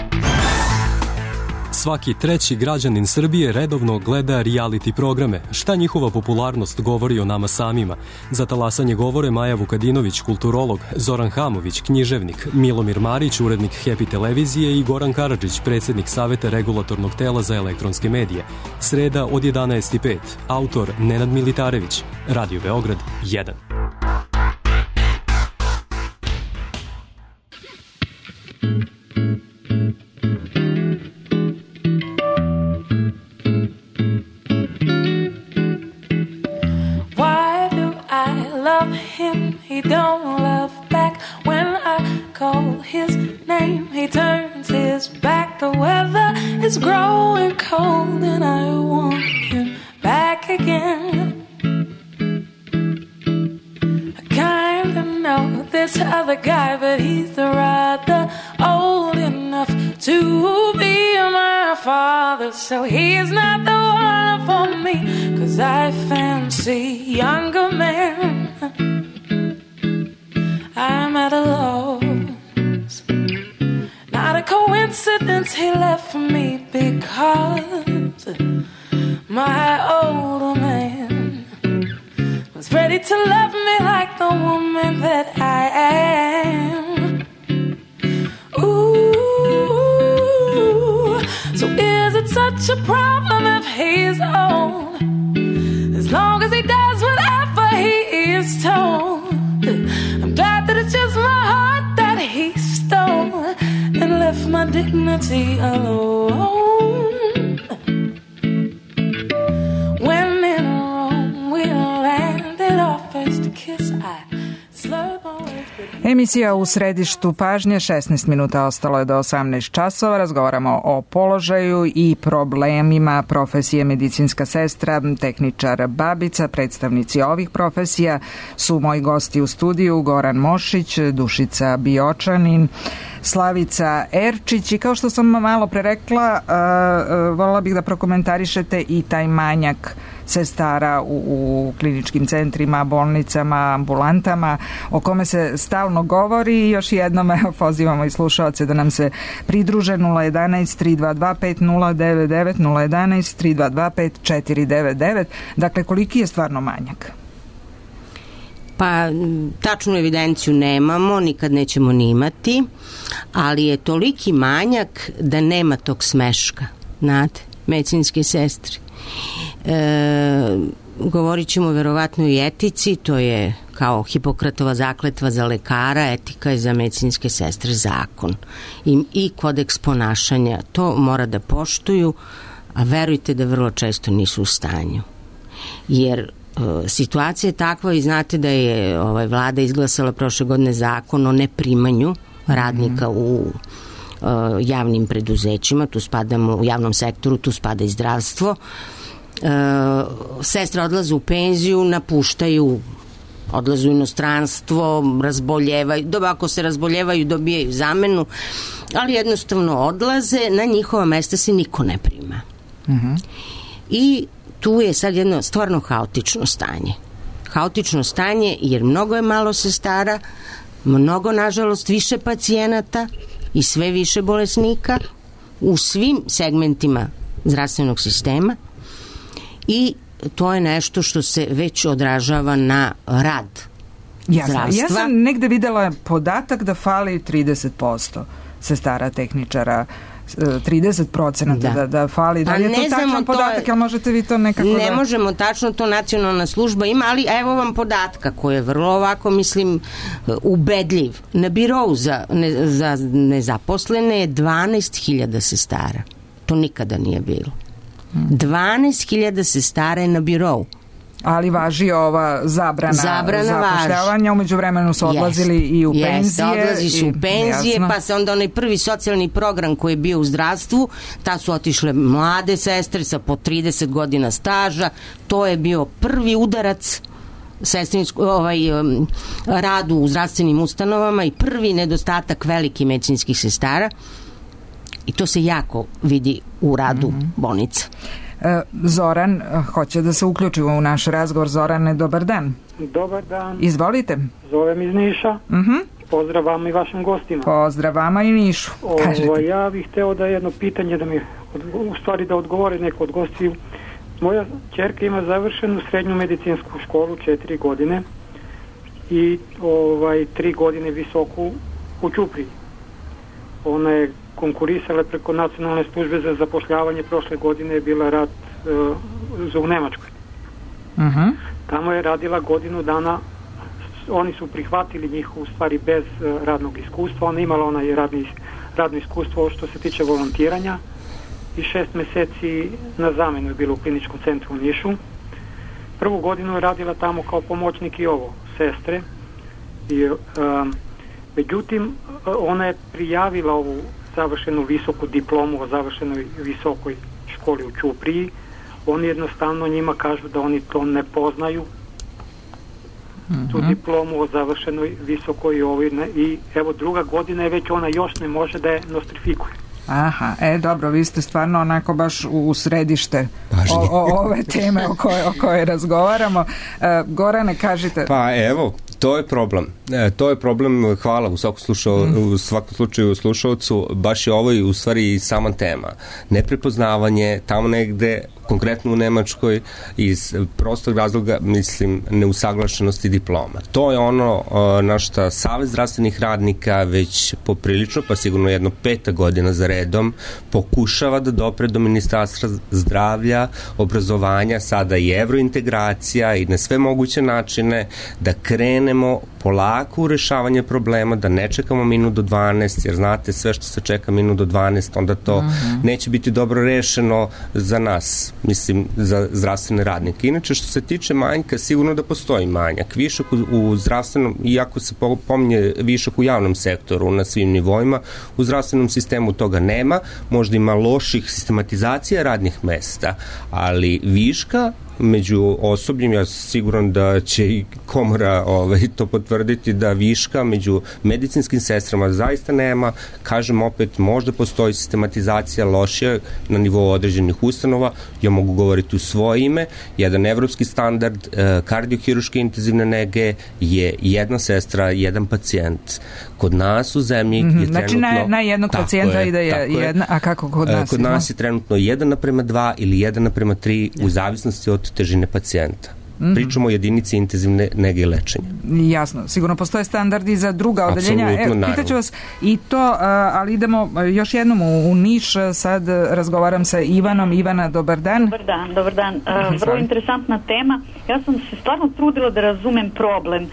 Svaki treći građanin Srbije redovno gleda reality programe. Šta njihova popularnost govori o nama samima? Za talasanje govore Maja Vukadinović, kulturolog, Zoran Hamović, književnik, Milomir Marić, urednik Happy televizije i Goran Karadžić, predsjednik Saveta regulatornog tela za elektronske medije. Sreda od 11:05. Autor Nenad Militarević. Radio Beograd 1. He don't love back when I call his name. He turns his back. The weather is growing cold and I want him back again. I kinda know this other guy, but he's rather old enough to be my father. So he's not the one for me, 'cause I fancy younger men. I'm at a loss. Not a coincidence he left for me, because my older man was ready to love me like the woman that I am. Ooh, so is it such a problem if he's old? As long as he does whatever he is told. I'm glad that it's just my heart that he stole and left my dignity alone. When in Rome we landed our first kiss, I slurred my words. Emisija u središtu pažnje, 16 minuta ostalo je do 18 časova. Razgovaramo o položaju i problemima profesije medicinska sestra, tehničar babica. Predstavnici ovih profesija su moji gosti u studiju: Goran Mošić, Dušica Biočanin, Slavica Erčić. I kao što sam malo pre rekla, voljela bih da prokomentarišete i taj manjak sestara u kliničkim centrima, bolnicama, ambulantama, o kome se stalno govori. I još jednom pozivamo i slušaoce da nam se pridruže 011 322 5099 011 322 5499. Dakle, koliki je stvarno manjak? Pa, tačnu evidenciju nemamo, nikad nećemo ni imati, ali je toliki manjak da nema tog smeška, znate, medicinske sestre. Govorit ćemo verovatno i etici, to je kao Hipokratova zakletva za lekara, etika je za medicinske sestre zakon i kodeks ponašanja. To mora da poštuju, a verujte da vrlo često nisu u stanju. Jer situacija je takva i znate da je vlada izglasala prošle godine zakon o neprimanju radnika u javnim preduzećima, tu spadamo u javnom sektoru, tu spada i zdravstvo. Sestre odlaze u penziju, napuštaju, odlaze u inostranstvo, razboljevaju, ako se razboljevaju dobijaju zamenu, ali jednostavno odlaze, na njihova mesta se niko ne prima. I tu je sad jedno stvarno haotično stanje. Haotično stanje jer mnogo je malo sestara, mnogo, nažalost, više pacijenata i sve više bolesnika u svim segmentima zdravstvenog sistema i to je nešto što se već odražava na rad zdravstva. Ja sam negde videla podatak da fali 30% sestara, tehničara, 30% da fali. Da li je to tačan podatak, ali možete vi to nekako Ne možemo tačno, to nacionalna služba ima, ali evo vam podatka koji je vrlo ovako, mislim, ubedljiv. Na birou za nezaposlene je 12.000 sestara. To nikada nije bilo. 12.000 sestara je na birou. Ali važi ova zabrana zapošljavanja, umeđu vremenu su odlazili i u penzije. Odlazi su u penzije, pa se onda onaj prvi socijalni program koji je bio u zdravstvu, ta su otišle mlade sestre sa po 30 godina staža, to je bio prvi udarac radu u zdravstvenim ustanovama i prvi nedostatak velikih medicinskih sestara i to se jako vidi u radu bolnica. Zoran hoće da se uključi u naš razgovor. Zorane, dobar dan. Dobar dan. Izvolite. Zovem iz Niša. Pozdrav vama i vašim gostima. Pozdrav vama i Nišu. Ja bih hteo da jedno pitanje da mi u stvari da odgovori neko od gostiju. Moja ćerka ima završenu srednju medicinsku školu 4 godine i 3 godine visoku u Ćupriji. Ona je konkurisala preko nacionalne službe za zapošljavanje, prošle godine je bila rad u Nemačkoj. Tamo je radila godinu dana, oni su prihvatili njih u stvari bez radnog iskustva, ona imala onaj radno iskustvo što se tiče volontiranja i 6 meseci na zamenu je bilo u kliničkom centru u Nišu. Prvu godinu je radila tamo kao pomoćnik i sestre i međutim ona je prijavila ovu završenu visoku diplomu o završenoj visokoj školi u Ćupriji. Oni jednostavno njima kažu da oni to ne poznaju, tu diplomu o završenoj visokoj i evo druga godina je već ona još ne može da je nostrifikuje. Aha, dobro, vi ste stvarno onako baš u središte ove teme o kojoj razgovaramo. Gorane, kažite. Pa evo, to je problem. To je problem, hvala u svakom slučaju slušalcu, baš je ovo u stvari sama tema. Neprepoznavanje tamo negde, konkretno u Nemačkoj, iz prostog razloga, mislim, neusaglašenosti diploma. To je ono na što Savez zdravstvenih radnika već poprilično, pa sigurno jedno 5. godina za redom, pokušava da dopre do Ministarstva zdravlja, obrazovanja, sada i evrointegracija i na sve moguće načine da krenemo polako u rešavanje problema, da ne čekamo minut do 12, jer znate, sve što se čeka minut do 12, onda to neće biti dobro rešeno za nas, mislim, za zdravstvene radnike. Inače, što se tiče manjka, sigurno da postoji manjak. Višak u zdravstvenom, iako se pominje višak u javnom sektoru na svim nivoima, u zdravstvenom sistemu toga nema, možda ima loših sistematizacija radnih mesta, ali viška među osobljem, ja sam siguran da će i komora to potvrditi, da viška među medicinskim sestrama zaista nema. Kažem opet, možda postoji sistematizacija lošija na nivou određenih ustanova. Ja mogu govoriti u svoje ime. Jedan evropski standard kardiohiruške intenzivne nege je jedna sestra, jedan pacijent. Kod nas u zemlji je trenutno... Znači na jednog pacijenta ide jedna, a kako kod nas? Kod nas je trenutno 1:2 ili 1:3 u zavisnosti od težine pacijenta. Pričamo o jedinici intenzivne nege i lečenja. Jasno, sigurno postoje standardi za druga odeljenja. Pitaću vas i to, ali idemo još jednom u Niš, sad razgovaram sa Ivanom. Ivana, dobar dan. Dobar dan. Vrlo interesantna tema. Ja sam se stvarno trudila da razumem problem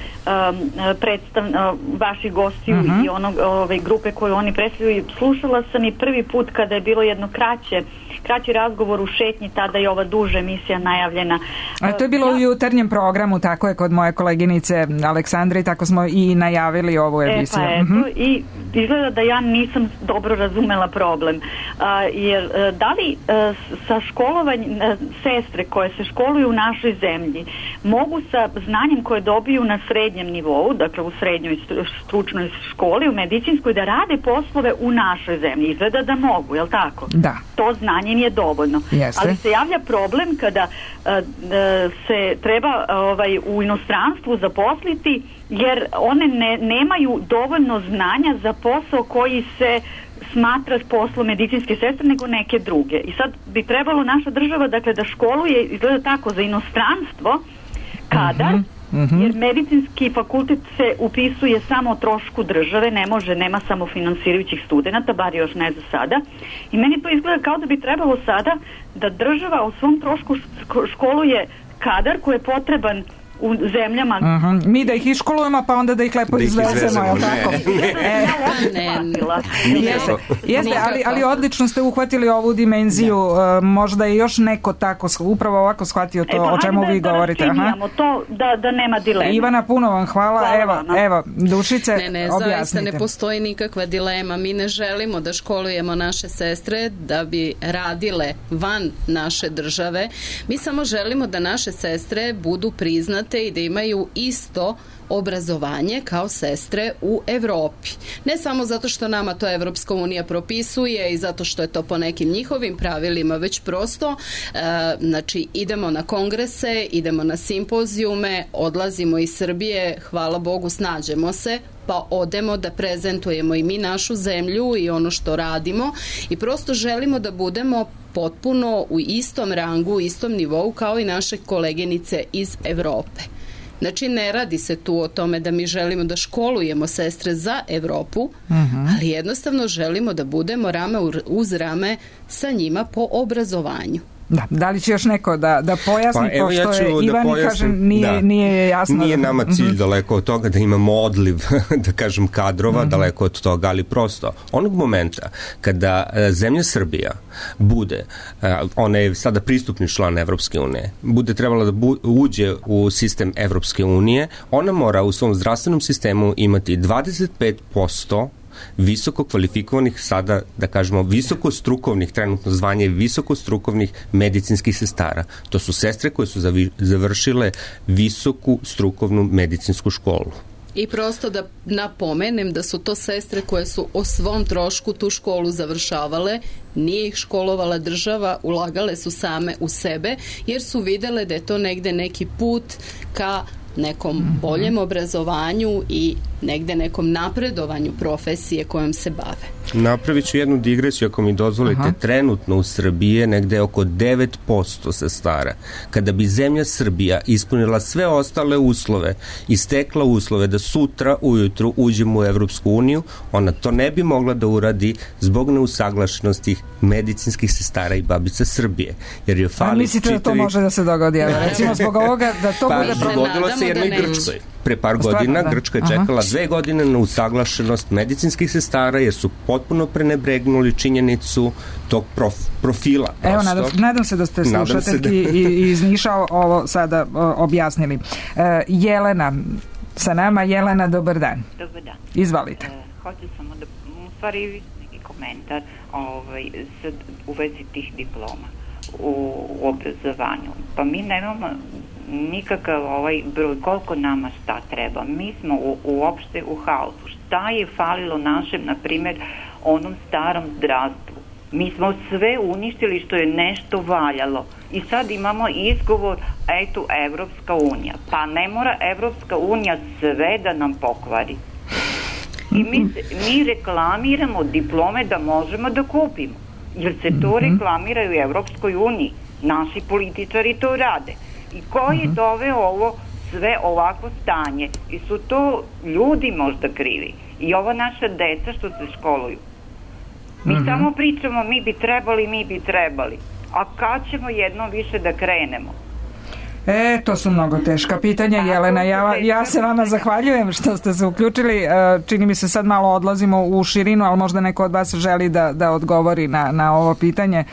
vaših gostiju i ove grupe koju oni predstavljaju. Slušala sam i prvi put kada je bilo jedno kraći razgovor u šetnji, tada je ova duža emisija najavljena. A to je bilo u jutarnjem programu, tako je, kod moje koleginice Aleksandre, i tako smo i najavili ovu emisiju. I izgleda da ja nisam dobro razumela problem. Jer da li sa školovanjem sestre koje se školuju u našoj zemlji mogu sa znanjem koje dobiju na srednjem nivou, dakle u srednjoj stručnoj školi, u medicinskoj, da rade poslove u našoj zemlji? Izgleda da mogu, je li tako? Da. To znanje im je dovoljno. Jeste. Ali se javlja problem kada se treba u inostranstvu zaposliti, jer one nemaju dovoljno znanja za posao koji se smatra poslom medicinske sestre, nego neke druge. I sad bi trebalo naša država, dakle, da školuje, izgleda tako, za inostranstvo kadar, jer medicinski fakultet se upisuje samo o trošku države, nema samofinansirajućih studenata, bar još ne za sada. I meni to izgleda kao da bi trebalo sada da država o svom trošku školuje kadar koji je potreban u zemljama. Mi da ih iškolujemo, pa onda da ih lepo izvezemo, je li tako? Jeste, ali odlično ste uhvatili ovu dimenziju. Možda je još neko tako upravo ovako shvatio to o čemu vi govorite. To da nema dilema. Ivana, puno vam hvala. Evo, Dušice, objasnite. Zaista ne postoji nikakva dilema. Mi ne želimo da školujemo naše sestre da bi radile van naše države. Mi samo želimo da naše sestre budu priznate i da imaju isto obrazovanje kao sestre u Evropi. Ne samo zato što nama to Evropska unija propisuje i zato što je to po nekim njihovim pravilima, već prosto znači idemo na kongrese, idemo na simpozijume, odlazimo iz Srbije, hvala Bogu, snađemo se, pa odemo da prezentujemo i mi našu zemlju i ono što radimo i prosto želimo da budemo potpuno u istom rangu, u istom nivou kao i naše koleginice iz Evrope. Znači, ne radi se tu o tome da mi želimo da školujemo sestre za Evropu, ali jednostavno želimo da budemo rame uz rame sa njima po obrazovanju. Da li će još neko da pojasni, pošto je Ivan kaže nije jasno. Nije nama cilj daleko od toga da imamo odliv, da kažem, kadrova, daleko od toga, ali prosto onog momenta kada zemlja Srbija bude, ona je sada pristupni član Evropske unije, bude trebala da uđe u sistem Evropske unije, ona mora u svom zdravstvenom sistemu imati 25% visoko kvalifikovanih, sada da kažemo visokostrukovnih, trenutno zvanje visokostrukovnih medicinskih sestara. To su sestre koje su završile visoku strukovnu medicinsku školu. I prosto da napomenem da su to sestre koje su o svom trošku tu školu završavale, nije ih školovala država, ulagale su same u sebe, jer su videle da je to negde neki put ka nekom boljem obrazovanju i negde nekom napredovanju profesije kojom se bave. Napravit ću jednu digresiju, ako mi dozvolite. Trenutno u Srbiji je negde oko 9% sestara. Kada bi zemlja Srbija ispunila sve ostale uslove i stekla uslove da sutra ujutru uđemo u Evropsku uniju, ona to ne bi mogla da uradi zbog neusaglašenosti medicinskih sestara i babica Srbije. Jer je fali mislite da to može da se dogodi? Recimo zbog ovoga da to bude dogodilo se jednoj Grčkoj. Pre par godina Grčka je čekala 2 godine na usaglašenost medicinskih sestara jer su potpuno prenebregnuli činjenicu tog profila. Evo, nadam se da ste slušateljki i iz Niša ovo sada objasnili. Jelena sa nama. Jelena, dobar dan. Dobar dan. Izvalite. Hoću samo da, u stvari neki komentar u vezi tih diploma. u obrazovanju. Pa mi nemamo nikakav broj koliko nama šta treba. Mi smo uopšte u haosu. Šta je falilo našem, na primjer, onom starom zdravstvu? Mi smo sve uništili što je nešto valjalo. I sad imamo izgovor, eto, Evropska unija. Pa ne mora Evropska unija sve da nam pokvari. I mi reklamiramo diplome da možemo da kupimo. Jer se to reklamiraju u Evropskoj uniji. Naši političari to rade. I ko je doveo ovo sve ovako stanje? I su to ljudi možda krivi. I ova naša deca što se školuju. Mi samo pričamo mi bi trebali. A kad ćemo jednom više da krenemo? To su mnogo teška pitanja, Jelena. Ja se vama zahvaljujem što ste se uključili. Čini mi se sad malo odlazimo u širinu, ali možda neko od vas želi da odgovori na ovo pitanje.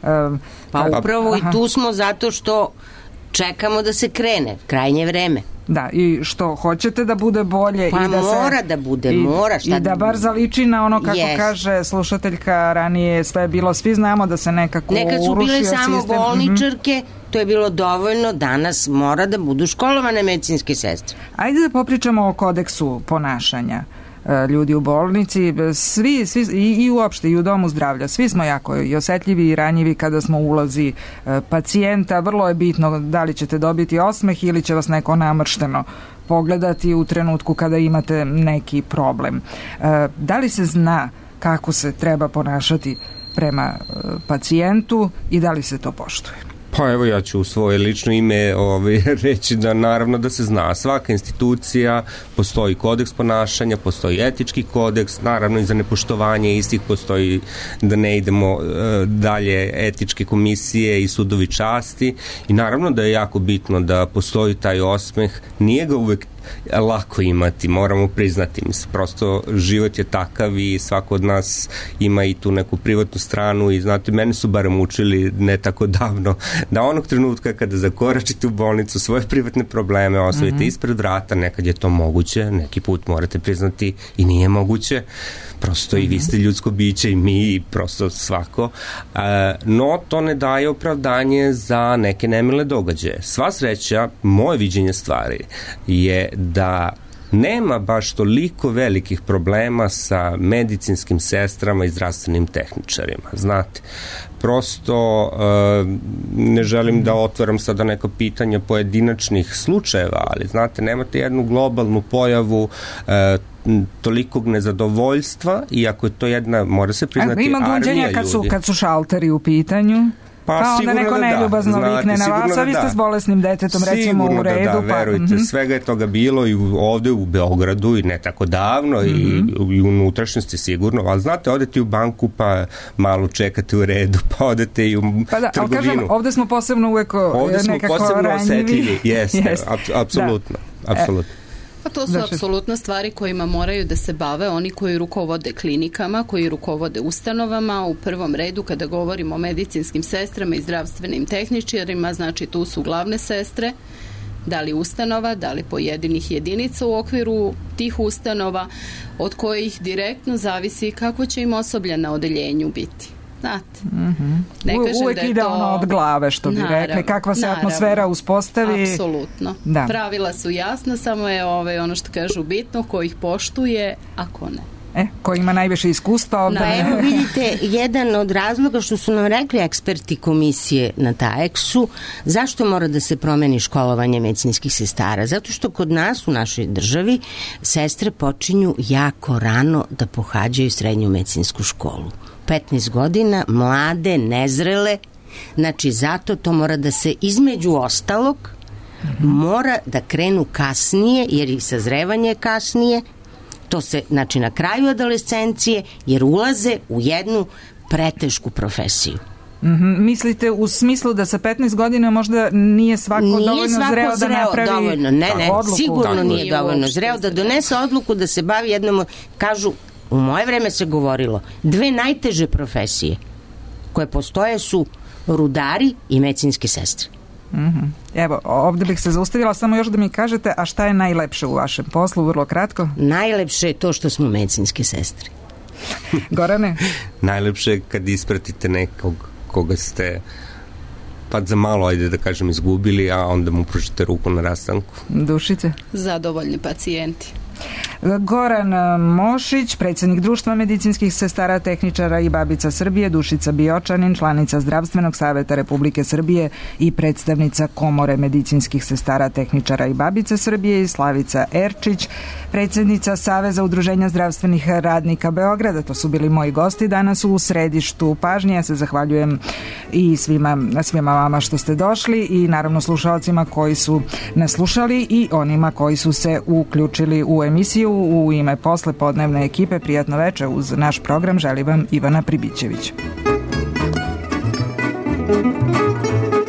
Pa upravo i tu smo zato što čekamo da se krene, krajnje vreme. Da, i što hoćete da bude bolje pa i da mora da bude, mora šta i da bar zaliči na ono kako kaže slušateljka ranije, sve je bilo, svi znamo da se nekako urušio sistem. Nekad su bile samo bolničarke, to je bilo dovoljno, danas mora da budu školovane medicinske sestre. Ajde da popričamo o kodeksu ponašanja ljudi u bolnici, svi i uopšte i u domu zdravlja, svi smo jako i osetljivi i ranjivi kada smo u ulozi pacijenta. Vrlo je bitno da li ćete dobiti osmeh ili će vas neko namršteno pogledati u trenutku kada imate neki problem. Da li se zna kako se treba ponašati prema pacijentu i da li se to poštuje? Pa evo, ja ću u svoje lično ime reći da naravno da se zna. Svaka institucija, postoji kodeks ponašanja, postoji etički kodeks, naravno i za nepoštovanje istih postoji, da ne idemo dalje, etičke komisije i sudovi časti, i naravno da je jako bitno da postoji taj osmeh. Nije ga uvek lako imati, moramo priznati, prosto život je takav i svako od nas ima i tu neku privatnu stranu i znate, mene su barem učili ne tako davno da onog trenutka kada zakoračite u bolnicu svoje privatne probleme ostavite ispred vrata, nekad je to moguće, neki put morate priznati i nije moguće, prosto i vi ste ljudsko biće i mi i prosto svako, no to ne daje opravdanje za neke nemile događaje. Sva sreća, moje viđenje stvari je da nema baš toliko velikih problema sa medicinskim sestrama i zdravstvenim tehničarima, znate. Prosto ne želim da otvaram sada neko pitanje pojedinačnih slučajeva, ali znate, nemate jednu globalnu pojavu tolikog nezadovoljstva, iako je to jedna, mora se priznati, armija ljudi. Ima gunđenja kad su šalteri u pitanju? Pa onda neko neljubazno vikne na vas, a vi ste s bolesnim detetom, recimo u redu. Sigurno da, verujte, svega je toga bilo i ovde u Beogradu i ne tako davno i u unutrašnjosti sigurno, ali znate, odete u banku pa malo čekate u redu, pa odete i u trgovinu. Ali kažem, ovde smo posebno uvek nekako ranjivi. Jeste, apsolutno, apsolutno. Pa to su apsolutno stvari kojima moraju da se bave oni koji rukovode klinikama, koji rukovode ustanovama. U prvom redu kada govorimo o medicinskim sestrama i zdravstvenim tehničarima, znači tu su glavne sestre, da li ustanova, da li pojedinih jedinica u okviru tih ustanova, od kojih direktno zavisi kako će im osoblje na odeljenju biti. Znate, ne kažem uvek da je ide to ono od glave, što bi rekli, kakva se atmosfera uspostavi. Apsolutno. Pravila su jasna, samo je ono što kažu bitno, ko ih poštuje, a ko ne. Ko ima najviše iskustva. Evo vidite, jedan od razloga što su nam rekli eksperti komisije na TAEX-u, zašto mora da se promeni školovanje medicinskih sestara? Zato što kod nas u našoj državi sestre počinju jako rano da pohađaju srednju medicinsku školu. 15 godina, mlade, nezrele, znači zato to mora da se između ostalog mora da krenu kasnije, jer i sazrevanje kasnije, to se znači na kraju adolescencije, jer ulaze u jednu pretešku profesiju. Mislite u smislu da sa 15 godina možda nije svako dovoljno zreo da napravi dovoljno, odluku? Sigurno nije dovoljno zreo da donese odluku da se bavi jednom, kažu, u moje vreme se govorilo, dve najteže profesije koje postoje su rudari i medicinske sestre. Evo, ovde bih se zaustavila, samo još da mi kažete, a šta je najlepše u vašem poslu, vrlo kratko? Najlepše je to što smo medicinske sestre. Gorane? Najlepše je kad ispratite nekog koga ste pa za malo, ajde da kažem, izgubili, a onda mu pružite ruku na rastanku. Dušice? Zadovoljni pacijenti. Goran Mošić, predsjednik Društva medicinskih sestara, tehničara i babica Srbije, Dušica Biočanin, članica Zdravstvenog saveta Republike Srbije i predstavnica Komore medicinskih sestara, tehničara i babica Srbije, i Slavica Erčić, predsjednica Saveza udruženja zdravstvenih radnika Beograda. To su bili moji gosti danas u središtu pažnje. Ja se zahvaljujem i svima vama što ste došli i naravno slušalcima koji su nas slušali i onima koji su se uključili u emisiju. U ime poslepodnevne ekipe prijatno veče uz naš program želi vam Ivana Pribićević.